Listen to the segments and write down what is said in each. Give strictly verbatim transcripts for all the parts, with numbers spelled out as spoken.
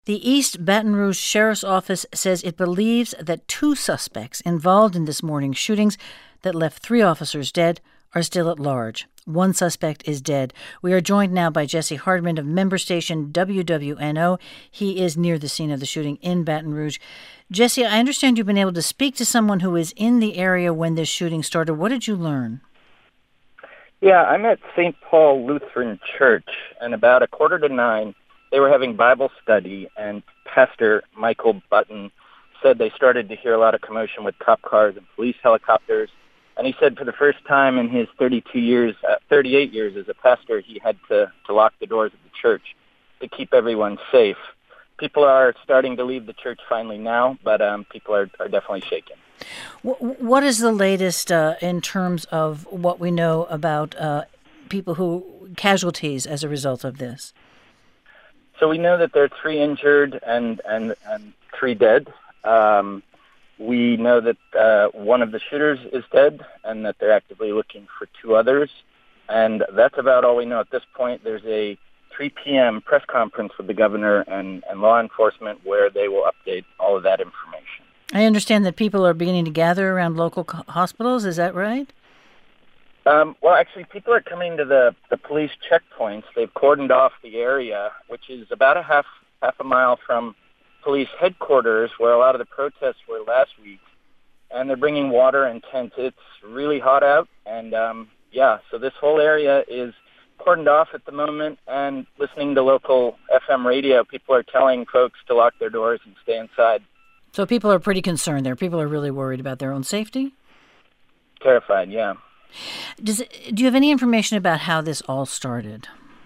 The East Baton Rouge Sheriff's Office says it believes that two suspects involved in this morning's shootings that left three officers dead are still at large. One suspect is dead. We are joined now by Jesse Hardman of member station W W N O. He is near the scene of the shooting in Baton Rouge. Jesse, I understand you've been able to speak to someone who was in the area when this shooting started. What did you learn? Yeah, I'm at Saint Paul Lutheran Church, and about a quarter to nine, they were having Bible study, and Pastor Michael Button said they started to hear a lot of commotion with cop cars and police helicopters. And he said for the first time in his thirty-two years, uh, thirty-eight years as a pastor, he had to, to lock the doors of the church to keep everyone safe. People are starting to leave the church finally now, but um, people are, are definitely shaken. What is the latest uh, in terms of what we know about uh, people who, casualties as a result of this? So we know that there are three injured and, and, and three dead. Um, we know that uh, one of the shooters is dead and that they're actively looking for two others. And that's about all we know at this point. There's a three p.m. press conference with the governor and, and law enforcement where they will update all of that information. I understand that people are beginning to gather around local co- hospitals. Is that right? Um, well, actually, people are coming to the, the police checkpoints. They've cordoned off the area, which is about a half half a mile from police headquarters, where a lot of the protests were last week. And they're bringing water and tents. It's really hot out, and um, yeah, so this whole area is cordoned off at the moment. And listening to local F M radio, people are telling folks to lock their doors and stay inside. So people are pretty concerned there. People are really worried about their own safety? Terrified, yeah. Does it, do you have any information about how this all started?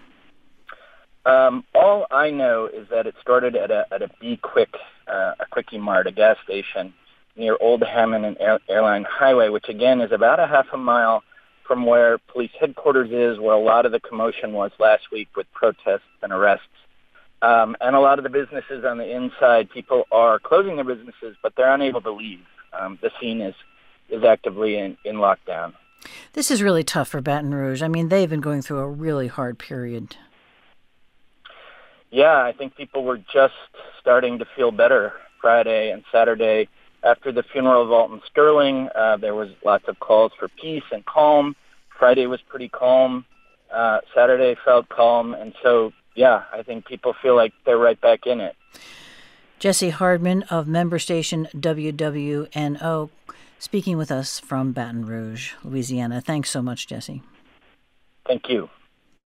Um, all I know is that it started at a at a Be Quick, uh, a Quickie Mart, a gas station near Old Hammond and Air, Airline Highway, which again is about a half a mile from where police headquarters is, where a lot of the commotion was last week with protests and arrests. Um, and a lot of the businesses on the inside, people are closing their businesses, but they're unable to leave. Um, the scene is, is actively in, in lockdown. This is really tough for Baton Rouge. I mean, they've been going through a really hard period. Yeah, I think people were just starting to feel better Friday and Saturday. After the funeral of Alton Sterling, uh, there was lots of calls for peace and calm. Friday was pretty calm. Uh, Saturday felt calm. And so, yeah, I think people feel like they're right back in it. Jesse Hardman of member station W W N O speaking with us from Baton Rouge, Louisiana. Thanks so much, Jesse. Thank you.